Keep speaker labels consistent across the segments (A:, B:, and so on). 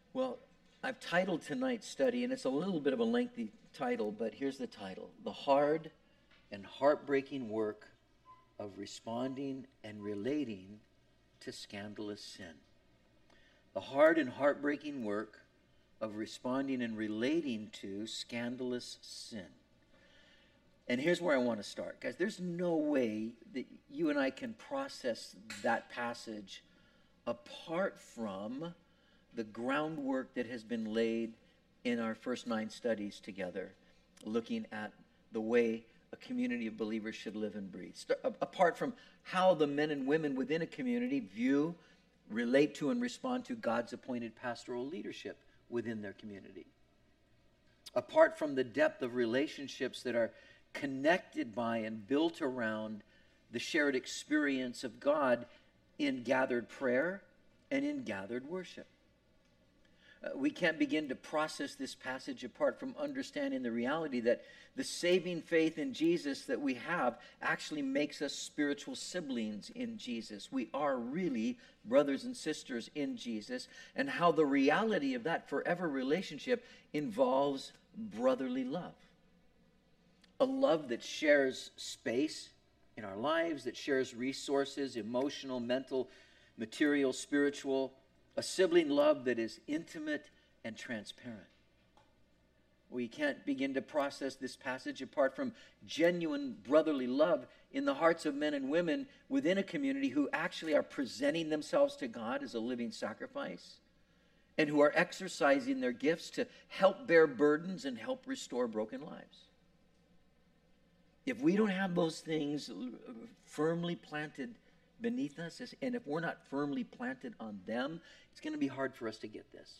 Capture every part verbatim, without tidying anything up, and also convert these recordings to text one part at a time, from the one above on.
A: Well, I've titled tonight's study, and it's a little bit of a lengthy title, but here's the title: The Hard and Heartbreaking Work of Responding and Relating to Scandalous Sin. The hard and heartbreaking work of responding and relating to scandalous sin. And here's where I want to start, guys. There's no way that you and I can process that passage apart from the groundwork that has been laid in our first nine studies together, looking at the way a community of believers should live and breathe. Apart from how the men and women within a community view, relate to, and respond to God's appointed pastoral leadership within their community. Apart from the depth of relationships that are connected by and built around the shared experience of God in gathered prayer and in gathered worship. Uh, we can't begin to process this passage apart from understanding the reality that the saving faith in Jesus that we have actually makes us spiritual siblings in Jesus. We are really brothers and sisters in Jesus, and how the reality of that forever relationship involves brotherly love. A love that shares space in our lives, that shares resources, emotional, mental, material, spiritual. A sibling love that is intimate and transparent. We can't begin to process this passage apart from genuine brotherly love in the hearts of men and women within a community who actually are presenting themselves to God as a living sacrifice, and who are exercising their gifts to help bear burdens and help restore broken lives. If we don't have those things firmly planted beneath us, and if we're not firmly planted on them, it's going to be hard for us to get this.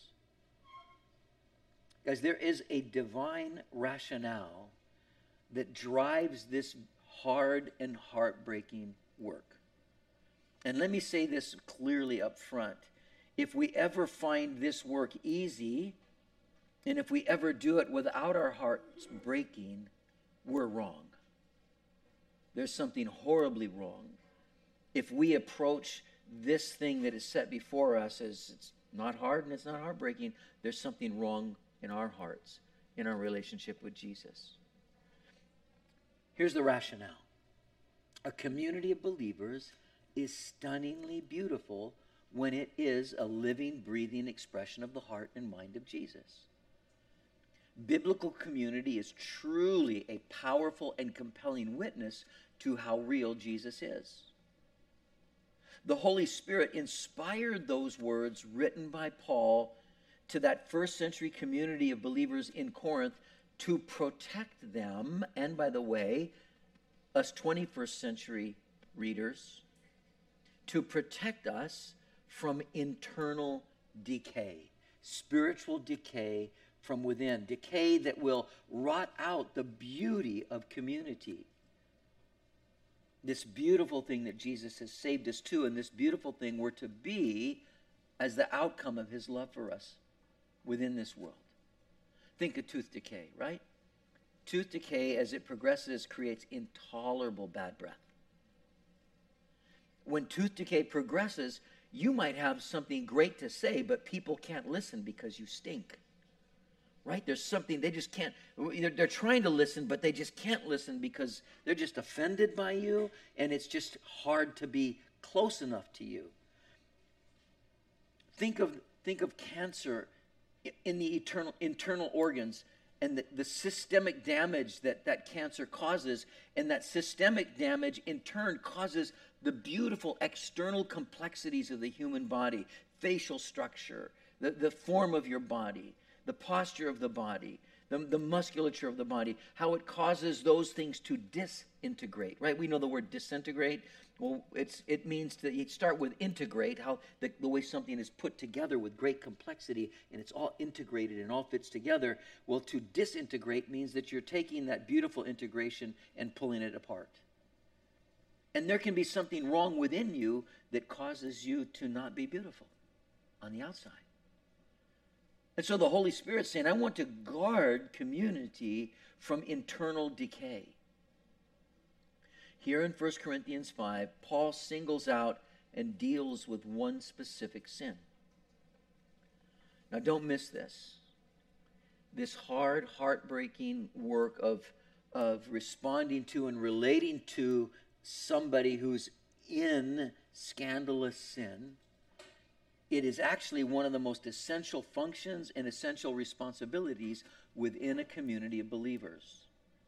A: Guys, there is a divine rationale that drives this hard and heartbreaking work. And let me say this clearly up front. If we ever find this work easy, and if we ever do it without our hearts breaking, we're wrong. There's something horribly wrong if we approach this thing that is set before us as it's not hard and it's not heartbreaking. There's something wrong in our hearts, in our relationship with Jesus. Here's the rationale. A community of believers is stunningly beautiful when it is a living, breathing expression of the heart and mind of Jesus. Biblical community is truly a powerful and compelling witness to how real Jesus is. The Holy Spirit inspired those words written by Paul to that first century community of believers in Corinth to protect them, and by the way, us twenty-first century readers, to protect us from internal decay, spiritual decay from within, decay that will rot out the beauty of community. This beautiful thing that Jesus has saved us to, and this beautiful thing we're to be as the outcome of his love for us within this world. Think of tooth decay, right? Tooth decay, as it progresses, creates intolerable bad breath. When tooth decay progresses, you might have something great to say, but people can't listen because you stink. Right? There's something they just can't, they're, they're trying to listen, but they just can't listen because they're just offended by you, and it's just hard to be close enough to you. Think of, think of cancer in the eternal, internal organs, and the, the systemic damage that that cancer causes, and that systemic damage in turn causes the beautiful external complexities of the human body, facial structure, the, the form of your body, the posture of the body, the, the musculature of the body, how it causes those things to disintegrate, right? We know the word disintegrate. Well, it's, it means to you start with integrate, how the, the way something is put together with great complexity, and it's all integrated and all fits together. Well, to disintegrate means that you're taking that beautiful integration and pulling it apart. And there can be something wrong within you that causes you to not be beautiful on the outside. And so the Holy Spirit's saying, I want to guard community from internal decay. Here in First Corinthians five, Paul singles out and deals with one specific sin. Now, don't miss this. This hard, heartbreaking work of, of responding to and relating to somebody who's in scandalous sin, it is actually one of the most essential functions and essential responsibilities within a community of believers.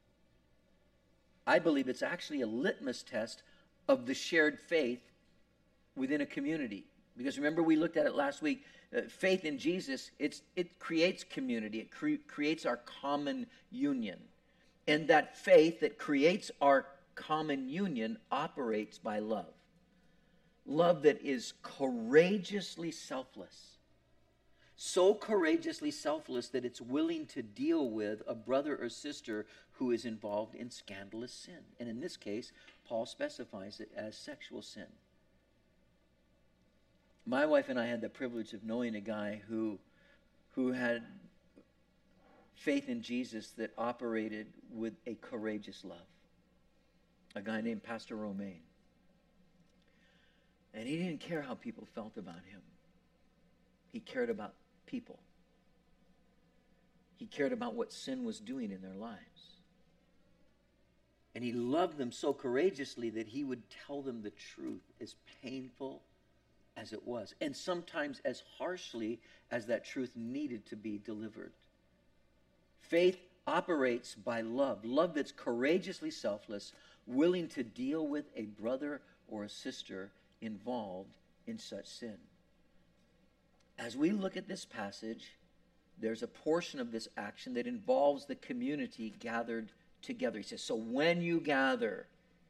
A: I believe it's actually a litmus test of the shared faith within a community. Because remember, we looked at it last week. Uh, faith in Jesus, it's, it creates community. It cre- creates our common union. And that faith that creates our common union operates by love. Love that is courageously selfless. So courageously selfless that it's willing to deal with a brother or sister who is involved in scandalous sin. And in this case, Paul specifies it as sexual sin. My wife and I had the privilege of knowing a guy who, who had faith in Jesus that operated with a courageous love. A guy named Pastor Romaine. And he didn't care how people felt about him. He cared about people. He cared about what sin was doing in their lives. And he loved them so courageously that he would tell them the truth, as painful as it was, and sometimes as harshly as that truth needed to be delivered. Faith operates by love, love that's courageously selfless, willing to deal with a brother or a sister involved in such sin. As we look at this passage, there's a portion of this action that involves the community gathered together. He says, so when you gather,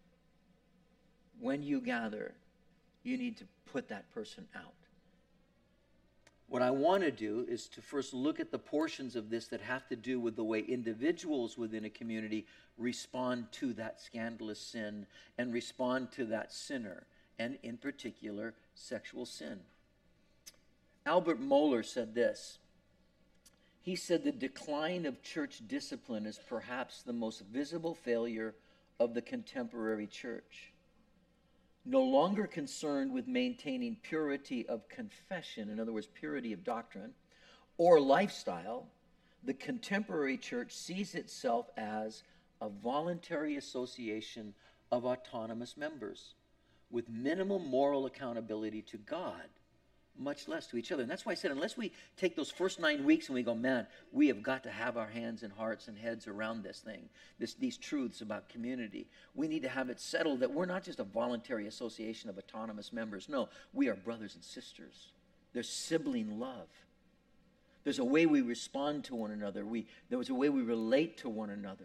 A: when you gather, you need to put that person out. What I want to do is to first look at the portions of this that have to do with the way individuals within a community respond to that scandalous sin and respond to that sinner, and in particular, sexual sin. Albert Mohler said this. He said the decline of church discipline is perhaps the most visible failure of the contemporary church. No longer concerned with maintaining purity of confession, in other words, purity of doctrine, or lifestyle, the contemporary church sees itself as a voluntary association of autonomous members with minimal moral accountability to God, much less to each other. And that's why I said, unless we take those first nine weeks and we go, man, we have got to have our hands and hearts and heads around this thing, this, these truths about community. We need to have it settled that we're not just a voluntary association of autonomous members. No, we are brothers and sisters. There's sibling love. There's a way we respond to one another. We, there was a way we relate to one another.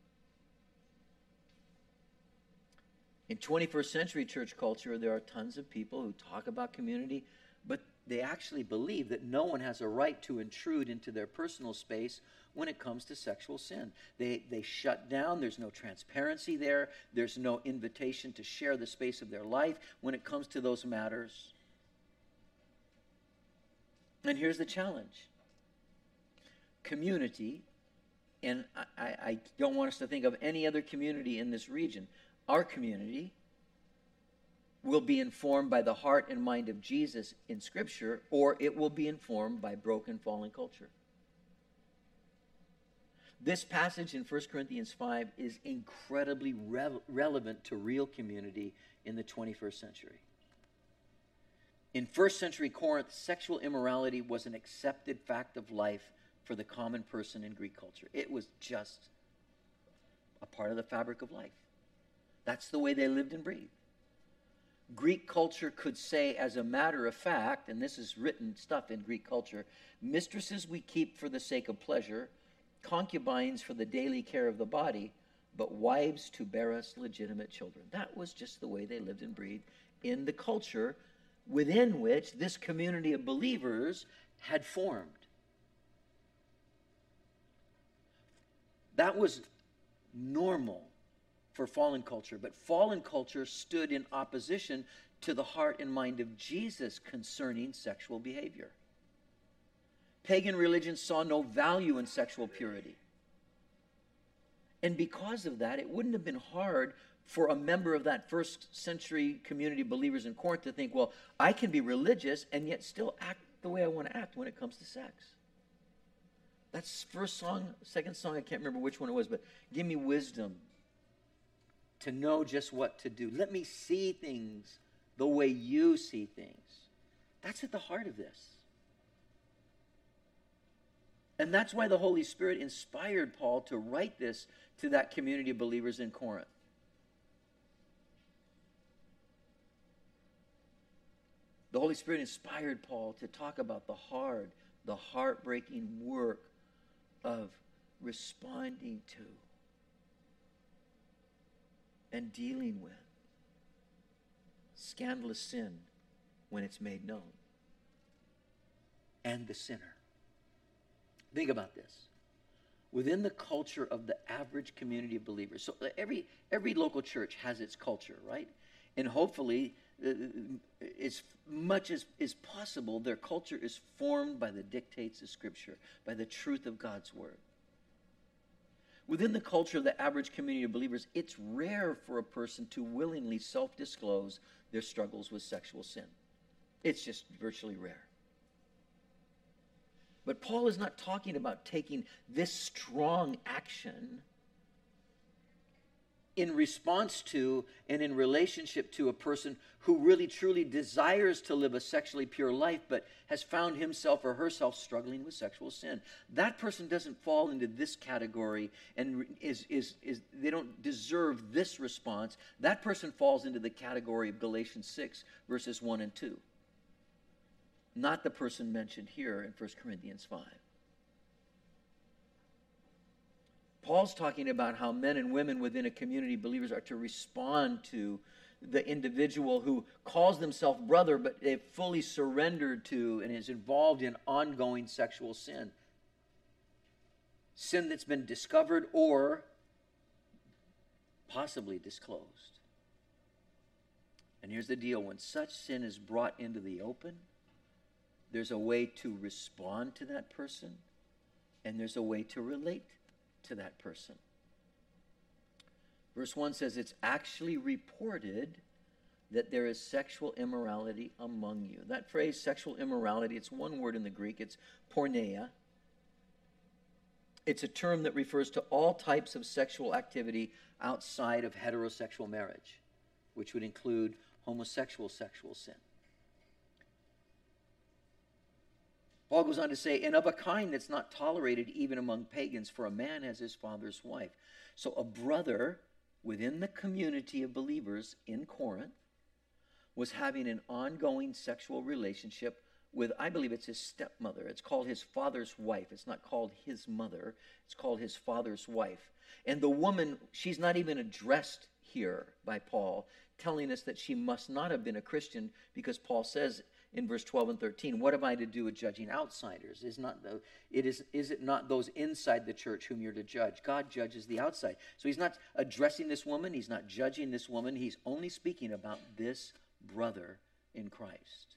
A: In twenty-first century church culture, there are tons of people who talk about community, but they actually believe that no one has a right to intrude into their personal space when it comes to sexual sin. They, they shut down. There's no transparency there. There's no invitation to share the space of their life when it comes to those matters. And here's the challenge. Community, and I, I don't want us to think of any other community in this region. Our community will be informed by the heart and mind of Jesus in Scripture, or it will be informed by broken, fallen culture. This passage in First Corinthians five is incredibly re- relevant to real community in the twenty-first century. In first century Corinth, sexual immorality was an accepted fact of life for the common person in Greek culture. It was just a part of the fabric of life. That's the way they lived and breathed. Greek culture could say, as a matter of fact, and this is written stuff in Greek culture, mistresses we keep for the sake of pleasure, concubines for the daily care of the body, but wives to bear us legitimate children. That was just the way they lived and breathed in the culture within which this community of believers had formed. That was normal for fallen culture, but fallen culture stood in opposition to the heart and mind of Jesus concerning sexual behavior. Pagan religions saw no value in sexual purity. And because of that, it wouldn't have been hard for a member of that first century community of believers in Corinth to think, well, I can be religious and yet still act the way I want to act when it comes to sex. That's first song, second song, I can't remember which one it was, but give me wisdom to know just what to do. Let me see things the way you see things. That's at the heart of this. And that's why the Holy Spirit inspired Paul to write this to that community of believers in Corinth. The Holy Spirit inspired Paul to talk about the hard, the heartbreaking work of responding to and dealing with scandalous sin when it's made known, and the sinner. Think about this. Within the culture of the average community of believers, so every every local church has its culture, right? And hopefully, uh, as much as is possible, their culture is formed by the dictates of Scripture, by the truth of God's Word. Within the culture of the average community of believers, it's rare for a person to willingly self-disclose their struggles with sexual sin. It's just virtually rare. But Paul is not talking about taking this strong action in response to and in relationship to a person who really truly desires to live a sexually pure life but has found himself or herself struggling with sexual sin. That person doesn't fall into this category and is, is, is they don't deserve this response. That person falls into the category of Galatians six, verses one and two. Not the person mentioned here in First Corinthians five. Paul's talking about how men and women within a community of believers are to respond to the individual who calls themselves brother, but they've fully surrendered to and is involved in ongoing sexual sin. Sin that's been discovered or possibly disclosed. And here's the deal. When such sin is brought into the open, there's a way to respond to that person, and there's a way to relate to that person. Verse one says, it's actually reported that there is sexual immorality among you. That phrase, sexual immorality, it's one word in the Greek. It's porneia. It's a term that refers to all types of sexual activity outside of heterosexual marriage, which would include homosexual sexual sin. Paul goes on to say, and of a kind that's not tolerated even among pagans, for a man has his father's wife. So a brother within the community of believers in Corinth was having an ongoing sexual relationship with, I believe it's his stepmother. It's called his father's wife. It's not called his mother. It's called his father's wife. And the woman, she's not even addressed here by Paul, telling us that she must not have been a Christian, because Paul says in verse twelve and thirteen, what have I to do with judging outsiders? Is not the, it is, is it not those inside the church whom you're to judge? God judges the outside. So he's not addressing this woman. He's not judging this woman. He's only speaking about this brother in Christ.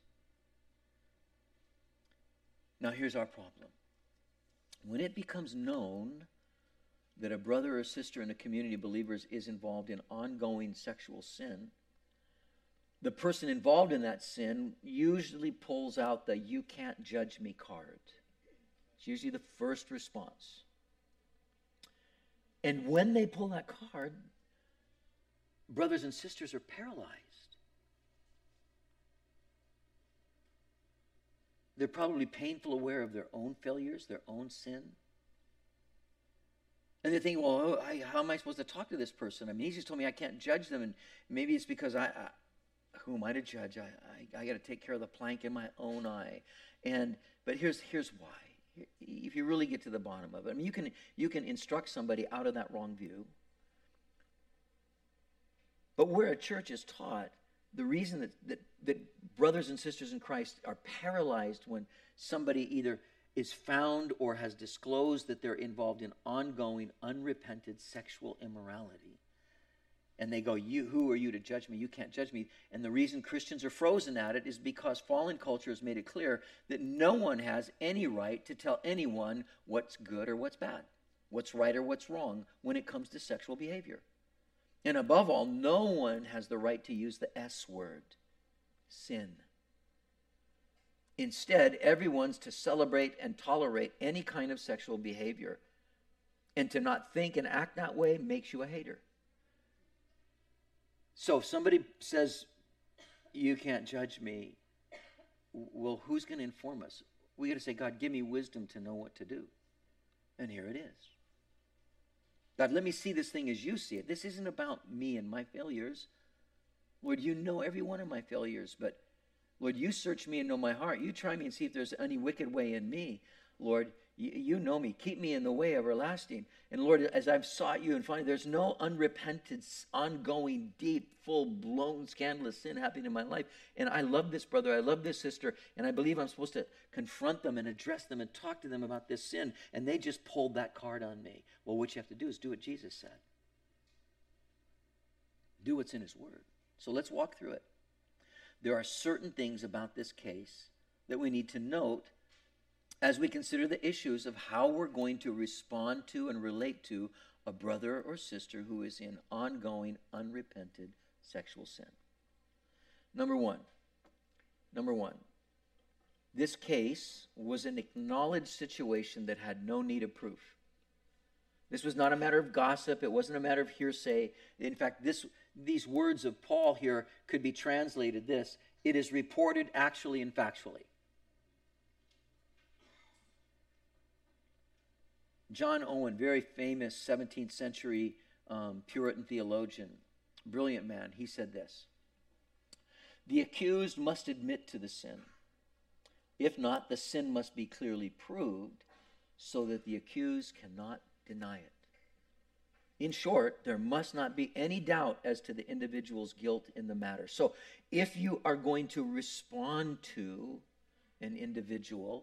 A: Now here's our problem. When it becomes known that a brother or sister in a community of believers is involved in ongoing sexual sin, the person involved in that sin usually pulls out the "you can't judge me" card. It's usually the first response. And when they pull that card, brothers and sisters are paralyzed. They're probably painful aware of their own failures, their own sin. And they think, well, I, how am I supposed to talk to this person? I mean, he just told me I can't judge them, and maybe it's because I... I who am I to judge? I, I, I got to take care of the plank in my own eye. And but here's here's why. If you really get to the bottom of it, I mean, you can you can instruct somebody out of that wrong view. But where a church is taught, the reason that, that, that brothers and sisters in Christ are paralyzed when somebody either is found or has disclosed that they're involved in ongoing, unrepented sexual immorality. And they go, "You, who are you to judge me? You can't judge me." And the reason Christians are frozen at it is because fallen culture has made it clear that no one has any right to tell anyone what's good or what's bad, what's right or what's wrong when it comes to sexual behavior. And above all, no one has the right to use the S word, sin. Instead, everyone's to celebrate and tolerate any kind of sexual behavior. And to not think and act that way makes you a hater. So if somebody says, you can't judge me, well, who's going to inform us? We got to say, God, give me wisdom to know what to do. And here it is. God, let me see this thing as you see it. This isn't about me and my failures. Lord, you know every one of my failures, but Lord, you search me and know my heart. You try me and see if there's any wicked way in me. Lord, you, you know me. Keep me in the way everlasting. And Lord, as I've sought you and found there's no unrepented, ongoing, deep, full-blown, scandalous sin happening in my life. And I love this brother. I love this sister. And I believe I'm supposed to confront them and address them and talk to them about this sin. And they just pulled that card on me. Well, what you have to do is do what Jesus said. Do what's in his word. So let's walk through it. There are certain things about this case that we need to note as we consider the issues of how we're going to respond to and relate to a brother or sister who is in ongoing, unrepented sexual sin. Number one, number one, this case was an acknowledged situation that had no need of proof. This was not a matter of gossip. It wasn't a matter of hearsay. In fact, this, these words of Paul here could be translated this: it is reported actually and factually. John Owen, very famous seventeenth century um, Puritan theologian, brilliant man, he said this: the accused must admit to the sin. If not, the sin must be clearly proved so that the accused cannot deny it. In short, there must not be any doubt as to the individual's guilt in the matter. So if you are going to respond to an individual,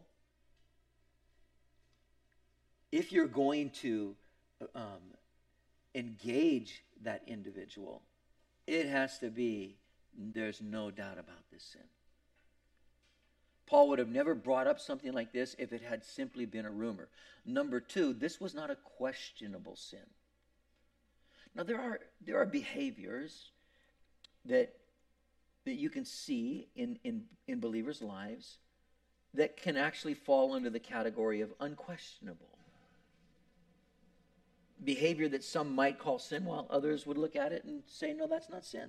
A: if you're going to um, engage that individual, it has to be, there's no doubt about this sin. Paul would have never brought up something like this if it had simply been a rumor. Number two, this was not a questionable sin. Now, there are there are behaviors that that you can see in, in, in believers' lives that can actually fall under the category of unquestionable. Behavior that some might call sin, while others would look at it and say, no, that's not sin.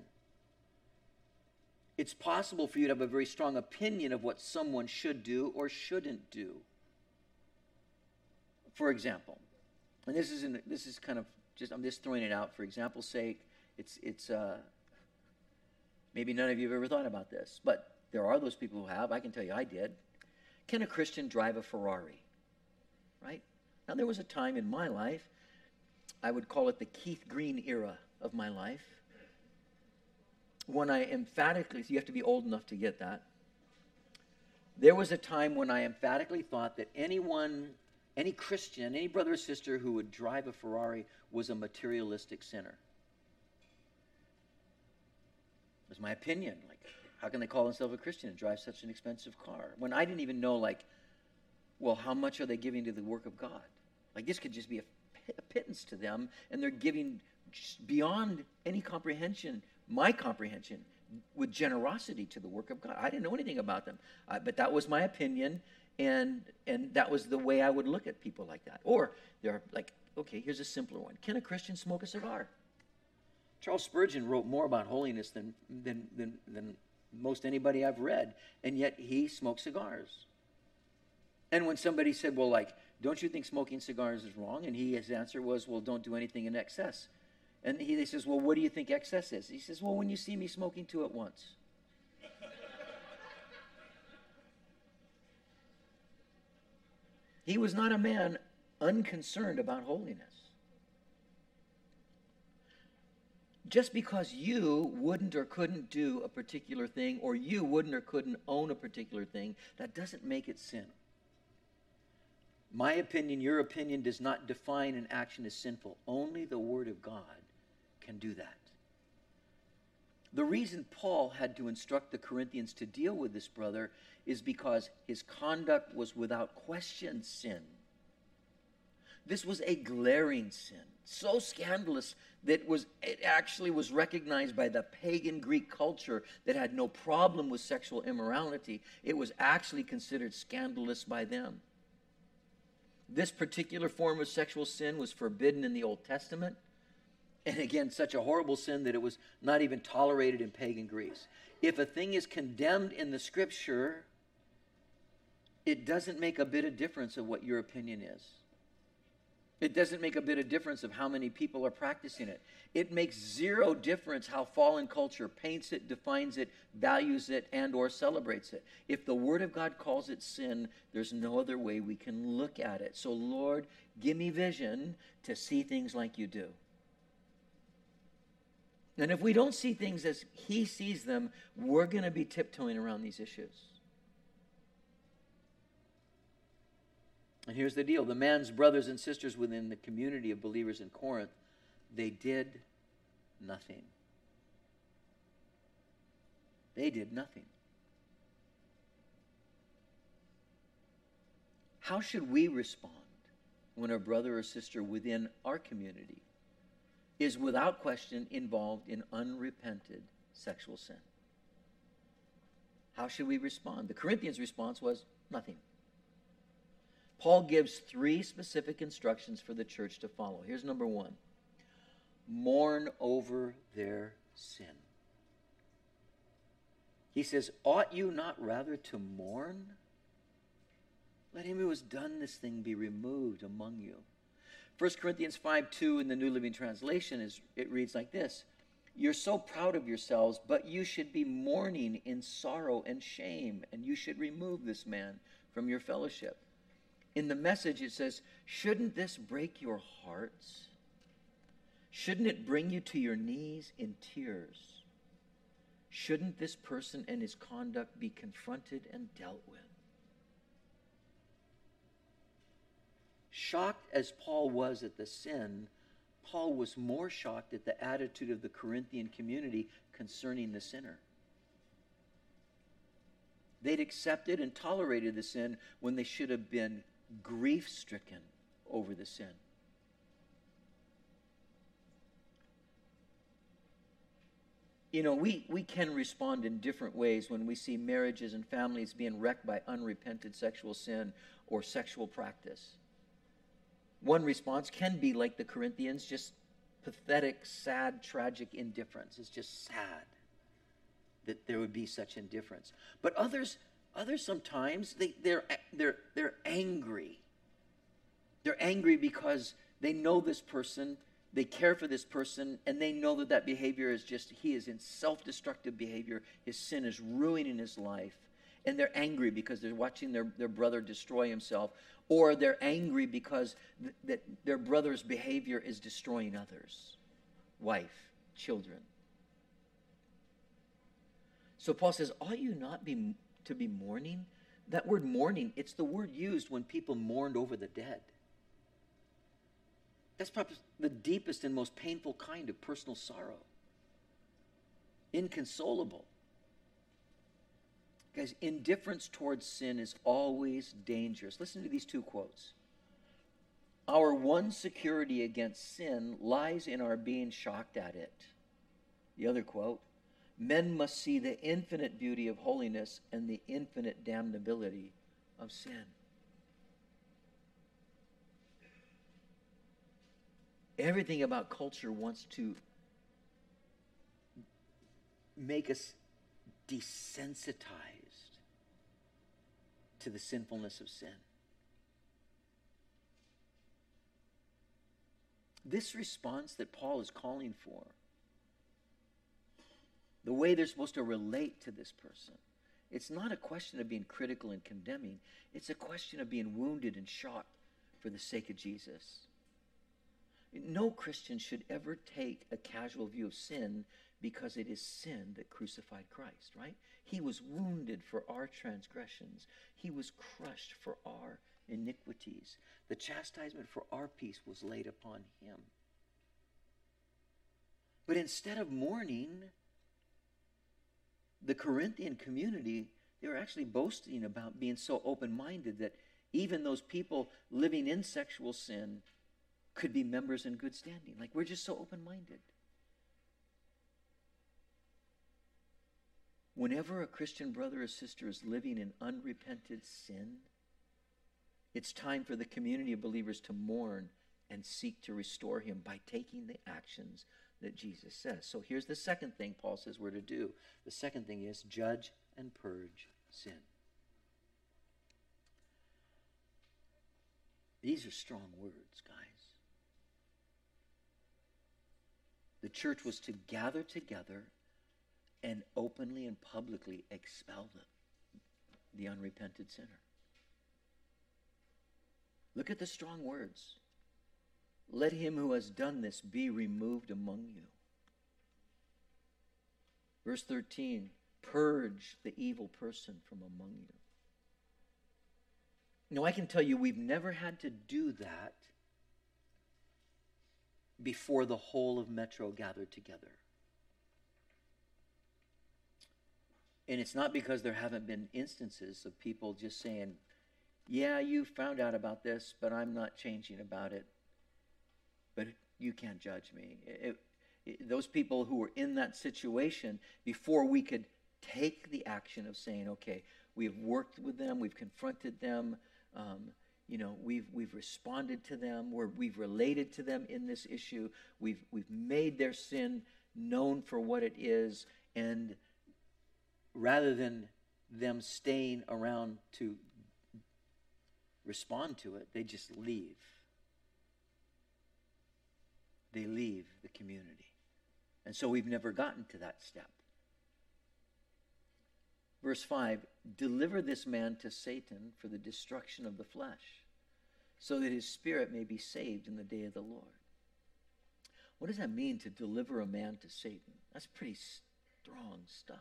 A: It's possible for you to have a very strong opinion of what someone should do or shouldn't do. For example, and this is this is kind of just, I'm just throwing it out for example's sake. It's it's uh, maybe none of you have ever thought about this, but there are those people who have. I can tell you, I did. Can a Christian drive a Ferrari? Right? Now, there was a time in my life, I would call it the Keith Green era of my life, when I emphatically, so you have to be old enough to get that. There was a time when I emphatically thought that anyone, any Christian, any brother or sister who would drive a Ferrari was a materialistic sinner. It was my opinion. Like, how can they call themselves a Christian and drive such an expensive car? When I didn't even know, like, well, how much are they giving to the work of God? Like, this could just be a, a pittance to them, and they're giving just beyond any comprehension, my comprehension, with generosity to the work of God. I didn't know anything about them, uh, but that was my opinion, and and that was the way I would look at people like that. Or they're like, okay, here's a simpler one. Can a Christian smoke a cigar? Charles Spurgeon wrote more about holiness than than than, than most anybody I've read, and yet he smoked cigars. And when somebody said, well, like, don't you think smoking cigars is wrong? And he, his answer was, well, don't do anything in excess. And he, he says, well, what do you think excess is? He says, well, when you see me smoking two at once. He was not a man unconcerned about holiness. Just because you wouldn't or couldn't do a particular thing, or you wouldn't or couldn't own a particular thing, that doesn't make it sin. My opinion, your opinion, does not define an action as sinful. Only the Word of God can do that. The reason Paul had to instruct the Corinthians to deal with this brother is because his conduct was without question sin. This was a glaring sin. So scandalous that was it actually was recognized by the pagan Greek culture that had no problem with sexual immorality. It was actually considered scandalous by them. This particular form of sexual sin was forbidden in the Old Testament. And again, such a horrible sin that it was not even tolerated in pagan Greece. If a thing is condemned in the Scripture, it doesn't make a bit of difference of what your opinion is. It doesn't make a bit of difference of how many people are practicing it. It makes zero difference how fallen culture paints it, defines it, values it, and or celebrates it. If the Word of God calls it sin, there's no other way we can look at it. So Lord, give me vision to see things like you do. And if we don't see things as he sees them, we're going to be tiptoeing around these issues. And here's the deal. The man's brothers and sisters within the community of believers in Corinth, they did nothing. They did nothing. How should we respond when a brother or sister within our community is without question involved in unrepented sexual sin? How should we respond? The Corinthians' response was nothing. Paul gives three specific instructions for the church to follow. Here's number one. Mourn over their sin. He says, ought you not rather to mourn? Let him who has done this thing be removed among you. First Corinthians five two in the New Living Translation, is it reads like this. You're so proud of yourselves, but you should be mourning in sorrow and shame, and you should remove this man from your fellowship. In the Message, it says, shouldn't this break your hearts? Shouldn't it bring you to your knees in tears? Shouldn't this person and his conduct be confronted and dealt with? Shocked as Paul was at the sin, Paul was more shocked at the attitude of the Corinthian community concerning the sinner. They'd accepted and tolerated the sin when they should have been grief-stricken over the sin. You know, we, we can respond in different ways when we see marriages and families being wrecked by unrepented sexual sin or sexual practice. One response can be like the Corinthians, just pathetic, sad, tragic indifference. It's just sad that there would be such indifference. But others, others sometimes they, they're they're they're angry. They're angry because they know this person, they care for this person, and they know that that behavior is just, he is in self-destructive behavior. His sin is ruining his life. And they're angry because they're watching their, their brother destroy himself. Or they're angry because th- that their brother's behavior is destroying others. Wife, children. So Paul says, ought you not be to be mourning? That word mourning, it's the word used when people mourned over the dead. That's probably the deepest and most painful kind of personal sorrow. Inconsolable. Guys, indifference towards sin is always dangerous. Listen to these two quotes. Our one security against sin lies in our being shocked at it. The other quote, men must see the infinite beauty of holiness and the infinite damnability of sin. Everything about culture wants to make us desensitized to the sinfulness of sin. This response that Paul is calling for, the way they're supposed to relate to this person, it's not a question of being critical and condemning. It's a question of being wounded and shocked for the sake of Jesus. No Christian should ever take a casual view of sin because it is sin that crucified Christ, right? He was wounded for our transgressions. He was crushed for our iniquities. The chastisement for our peace was laid upon him. But instead of mourning, the Corinthian community, they were actually boasting about being so open-minded that even those people living in sexual sin could be members in good standing. Like, we're just so open-minded. Whenever a Christian brother or sister is living in unrepented sin, it's time for the community of believers to mourn and seek to restore him by taking the actions that Jesus says. So here's the second thing Paul says we're to do. The second thing is judge and purge sin. These are strong words, guys. The church was to gather together and openly and publicly expel the, the unrepented sinner. Look at the strong words. Let him who has done this be removed among you. Verse thirteen, purge the evil person from among you. Now, I can tell you we've never had to do that before the whole of Metro gathered together. And it's not because there haven't been instances of people just saying, yeah, you found out about this, but I'm not changing about it. But you can't judge me. It, it, those people who were in that situation, before we could take the action of saying, okay, we've worked with them, we've confronted them, um, you know, we've we've responded to them, we're, we've related to them in this issue, we've we've made their sin known for what it is, and rather than them staying around to respond to it, they just leave. They leave the community. And so we've never gotten to that step. Verse five, deliver this man to Satan for the destruction of the flesh, so that his spirit may be saved in the day of the Lord. What does that mean, to deliver a man to Satan? That's pretty strong stuff.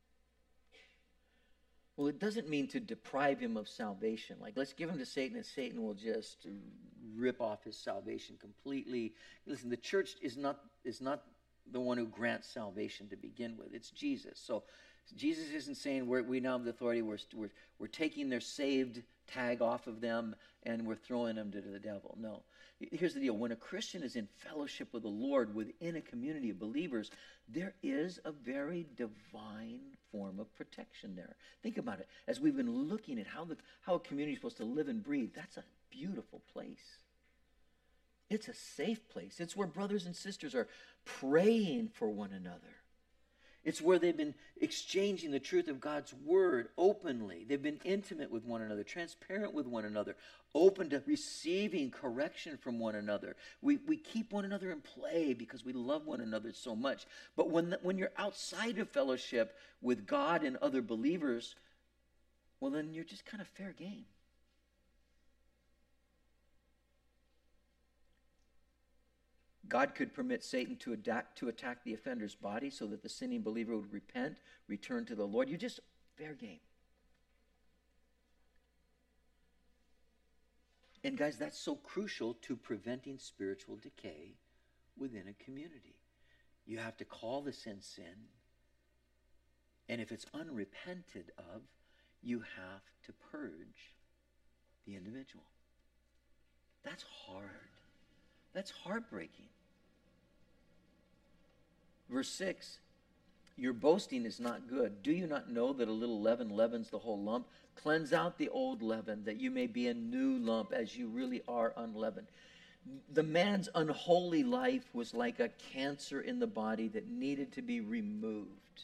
A: Well, it doesn't mean to deprive him of salvation. Like, let's give him to Satan and Satan will just rip off his salvation completely. Listen, the church is not is not the one who grants salvation to begin with. It's Jesus. So Jesus isn't saying we're, we now have the authority. We're, we're, we're taking their saved tag off of them and we're throwing them to the devil. No. Here's the deal. When a Christian is in fellowship with the Lord within a community of believers, there is a very divine form of protection there. Think about it. As we've been looking at how, the, how a community is supposed to live and breathe, that's a beautiful place. It's a safe place. It's where brothers and sisters are praying for one another. It's where they've been exchanging the truth of God's word openly. They've been intimate with one another, transparent with one another, open to receiving correction from one another. We, we keep one another in play because we love one another so much. But when, the, when you're outside of fellowship with God and other believers, well, then you're just kind of fair game. God could permit Satan to attack, to attack the offender's body so that the sinning believer would repent, return to the Lord. You just, fair game. And guys, that's so crucial to preventing spiritual decay within a community. You have to call the sin sin. And if it's unrepented of, you have to purge the individual. That's hard. That's heartbreaking. Verse six, your boasting is not good. Do you not know that a little leaven leavens the whole lump? Cleanse out the old leaven, that you may be a new lump, as you really are unleavened. The man's unholy life was like a cancer in the body that needed to be removed.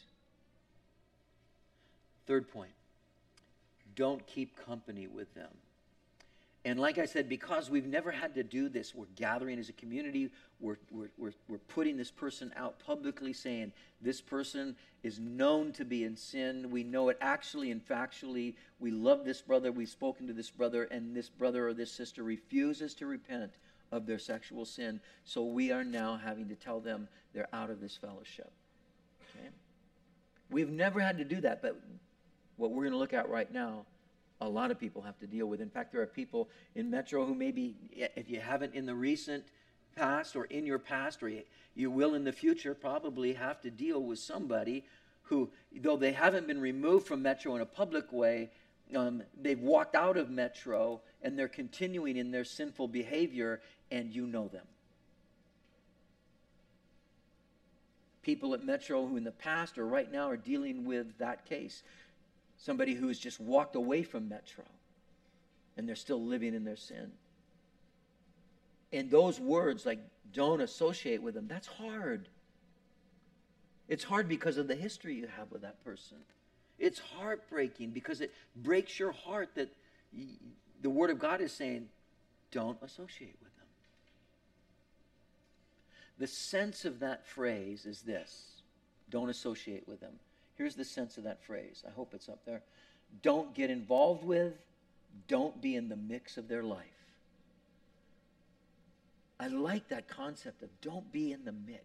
A: Third point, don't keep company with them. And like I said, because we've never had to do this, we're gathering as a community, we're, we're, we're, we're putting this person out publicly saying, this person is known to be in sin. We know it actually and factually. We love this brother. We've spoken to this brother, and this brother or this sister refuses to repent of their sexual sin. So we are now having to tell them they're out of this fellowship. Okay? We've never had to do that, but what we're going to look at right now, a lot of people have to deal with. In fact, there are people in Metro who maybe, if you haven't in the recent past or in your past, or you, you will in the future, probably have to deal with somebody who, though they haven't been removed from Metro in a public way, Um, they've walked out of Metro and they're continuing in their sinful behavior, and you know them. People at Metro who in the past or right now are dealing with that case. Somebody who's just walked away from Metro and they're still living in their sin. And those words like don't associate with them, that's hard. It's hard because of the history you have with that person. It's heartbreaking because it breaks your heart that the Word of God is saying, don't associate with them. The sense of that phrase is this: don't associate with them. Here's the sense of that phrase. I hope it's up there. Don't get involved with, don't be in the mix of their life. I like that concept of don't be in the mix.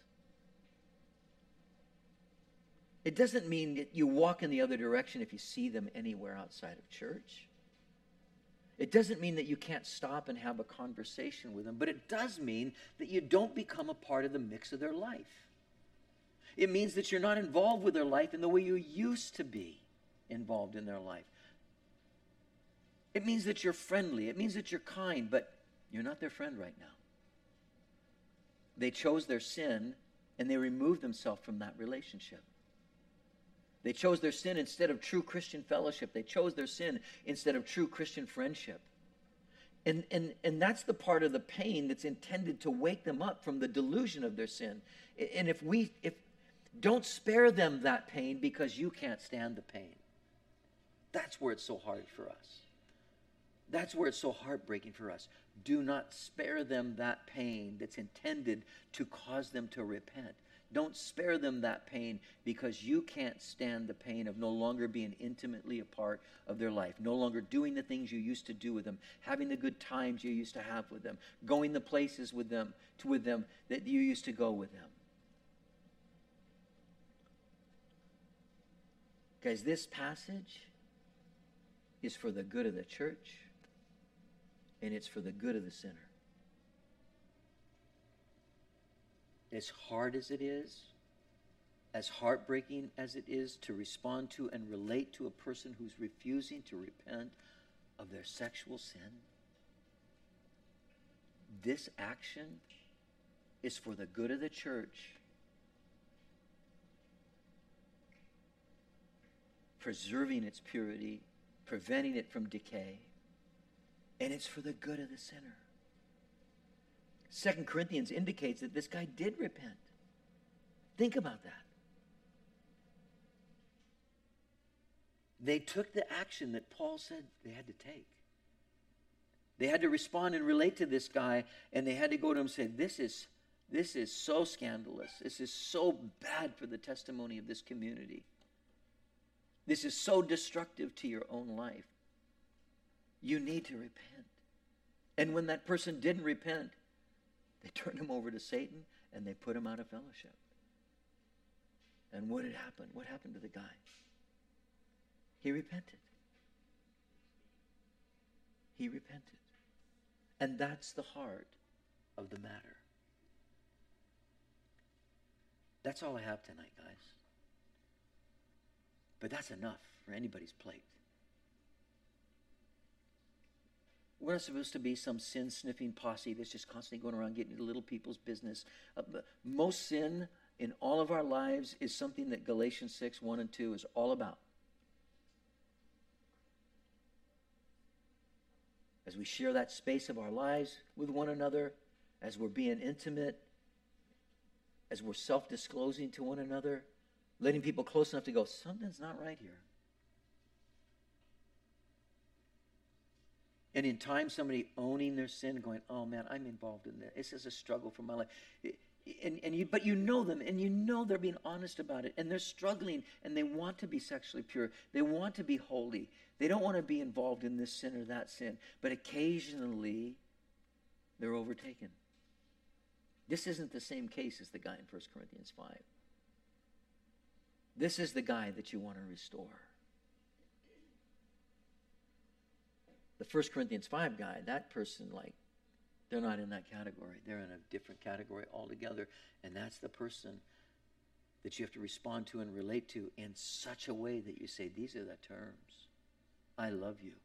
A: It doesn't mean that you walk in the other direction if you see them anywhere outside of church. It doesn't mean that you can't stop and have a conversation with them, but it does mean that you don't become a part of the mix of their life. It means that you're not involved with their life in the way you used to be involved in their life. It means that you're friendly. It means that you're kind, but you're not their friend right now. They chose their sin, and they removed themselves from that relationship. They chose their sin instead of true Christian fellowship. They chose their sin instead of true Christian friendship. And, and, and that's the part of the pain that's intended to wake them up from the delusion of their sin. And if we, if, don't spare them that pain because you can't stand the pain. That's where it's so hard for us. That's where it's so heartbreaking for us. Do not spare them that pain that's intended to cause them to repent. Don't spare them that pain because you can't stand the pain of no longer being intimately a part of their life, no longer doing the things you used to do with them, having the good times you used to have with them, going the places with them, to with them that you used to go with them. Guys, this passage is for the good of the church, and it's for the good of the sinner. As hard as it is, as heartbreaking as it is to respond to and relate to a person who's refusing to repent of their sexual sin, this action is for the good of the church, preserving its purity, preventing it from decay, and it's for the good of the sinner. Second Corinthians indicates that this guy did repent. Think about that. They took the action that Paul said they had to take. They had to respond and relate to this guy, and they had to go to him and say, this is, this is so scandalous. This is so bad for the testimony of this community. This is so destructive to your own life. You need to repent. And when that person didn't repent, they turned him over to Satan, and they put him out of fellowship. And what had happened? What happened to the guy? He repented. He repented. And that's the heart of the matter. That's all I have tonight, guys. But that's enough for anybody's plate. We're not supposed to be some sin-sniffing posse that's just constantly going around getting into little people's business. Uh, most sin in all of our lives is something that Galatians six, one and two is all about. As we share that space of our lives with one another, as we're being intimate, as we're self-disclosing to one another, letting people close enough to go, something's not right here. And in time, somebody owning their sin, going, oh man, I'm involved in this. This is a struggle for my life. And, and you, but you know them, and you know they're being honest about it. And they're struggling, and they want to be sexually pure. They want to be holy. They don't want to be involved in this sin or that sin. But occasionally, they're overtaken. This isn't the same case as the guy in First Corinthians five. This is the guy that you want to restore. The First Corinthians five guy, that person, like, they're not in that category. They're in a different category altogether. And that's the person that you have to respond to and relate to in such a way that you say, these are the terms. I love you.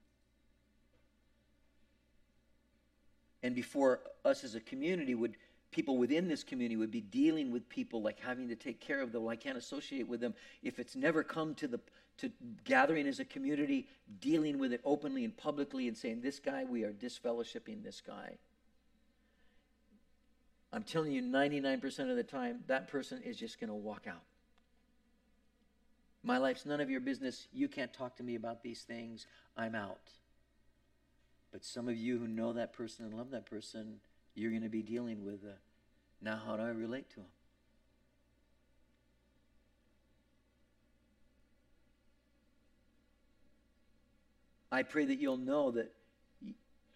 A: And before us as a community would, people within this community would be dealing with people, like having to take care of them. Well, I can't associate with them. If it's never come to the to gathering as a community, dealing with it openly and publicly and saying, this guy, we are disfellowshipping this guy. I'm telling you, ninety-nine percent of the time, that person is just going to walk out. My life's none of your business. You can't talk to me about these things. I'm out. But some of you who know that person and love that person, you're going to be dealing with, uh, now how do I relate to him? I pray that you'll know that y-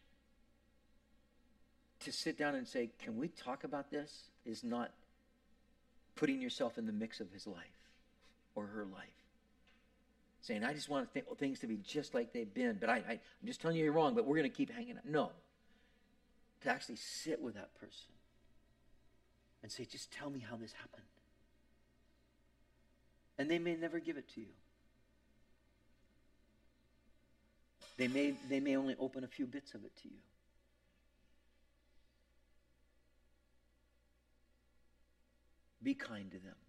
A: to sit down and say, can we talk about this, is not putting yourself in the mix of his life or her life. Saying, I just want th- things to be just like they've been, but I, I, I'm just telling you you're wrong, but we're going to keep hanging out. No. To actually sit with that person and say, just tell me how this happened. And they may never give it to you. They may, they may only open a few bits of it to you. Be kind to them.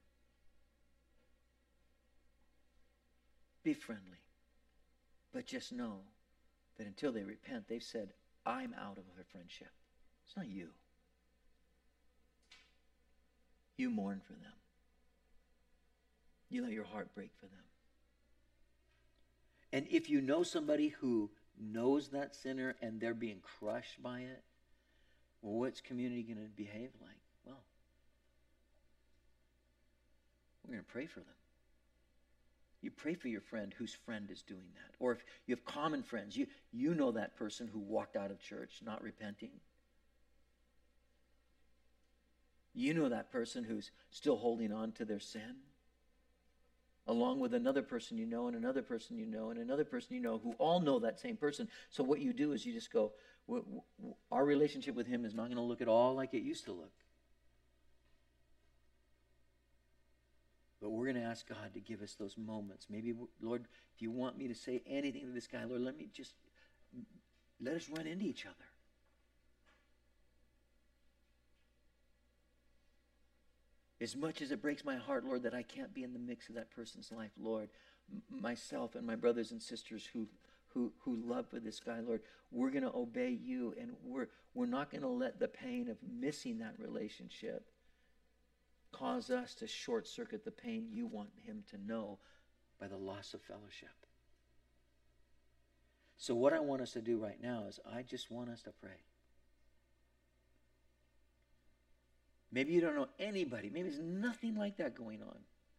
A: Be friendly. But just know that until they repent, they've said, I'm out of their friendship. It's not you. You mourn for them. You let your heart break for them. And if you know somebody who knows that sinner and they're being crushed by it, well, what's community going to behave like? Well, we're going to pray for them. You pray for your friend whose friend is doing that. Or if you have common friends, you, you know that person who walked out of church not repenting. You know that person who's still holding on to their sin. Along with another person you know, and another person you know, and another person you know, who all know that same person. So what you do is you just go, our relationship with him is not going to look at all like it used to look. But we're going to ask God to give us those moments. Maybe, Lord, if you want me to say anything to this guy, Lord, let me just, let us run into each other. As much as it breaks my heart, Lord, that I can't be in the mix of that person's life, Lord, m- myself and my brothers and sisters who who who love for this guy, Lord, we're going to obey you, and we're we're not going to let the pain of missing that relationship cause us to short circuit the pain you want him to know by the loss of fellowship. So what I want us to do right now is I just want us to pray. Maybe you don't know anybody. Maybe there's nothing like that going on.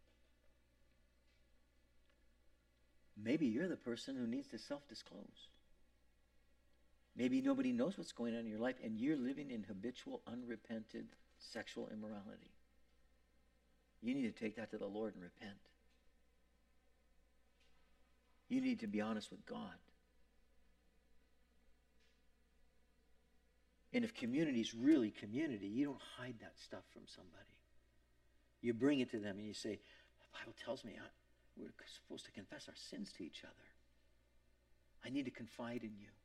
A: Maybe you're the person who needs to self-disclose. Maybe nobody knows what's going on in your life, and you're living in habitual, unrepented sexual immorality. You need to take that to the Lord and repent. You need to be honest with God. And if community is really community, you don't hide that stuff from somebody. You bring it to them and you say, the Bible tells me I, we're supposed to confess our sins to each other. I need to confide in you.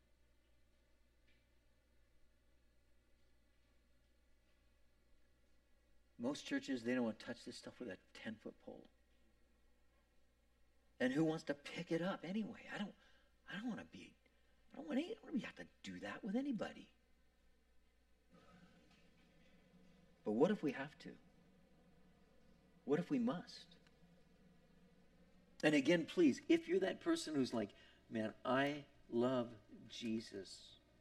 A: Most churches, they don't want to touch this stuff with a ten-foot pole. And who wants to pick it up anyway? I don't I don't want to be, I don't want to, I don't want to have to do that with anybody. But what if we have to? What if we must? And again, please, if you're that person who's like, man, I love Jesus.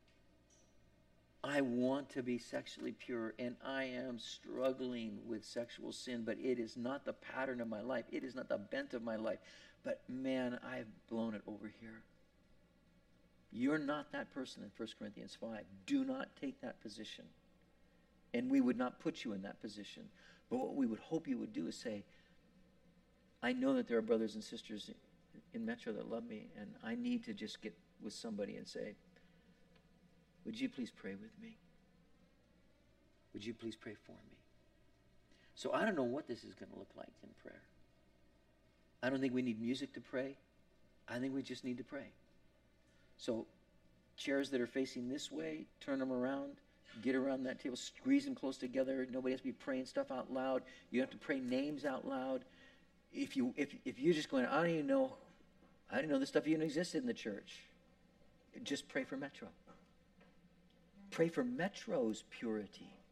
A: I want to be sexually pure, and I am struggling with sexual sin, but it is not the pattern of my life. It is not the bent of my life. But man, I've blown it over here. You're not that person in First Corinthians five. Do not take that position. And we would not put you in that position. But what we would hope you would do is say, I know that there are brothers and sisters in Metro that love me, and I need to just get with somebody and say, would you please pray with me? Would you please pray for me? So I don't know what this is going to look like in prayer. I don't think we need music to pray. I think we just need to pray. So chairs that are facing this way, turn them around, get around that table, squeeze them close together. Nobody has to be praying stuff out loud. You have to pray names out loud. If you if if you're just going, I don't even know, I didn't know this stuff even existed in the church. Just pray for Metro. Pray for Metro's purity.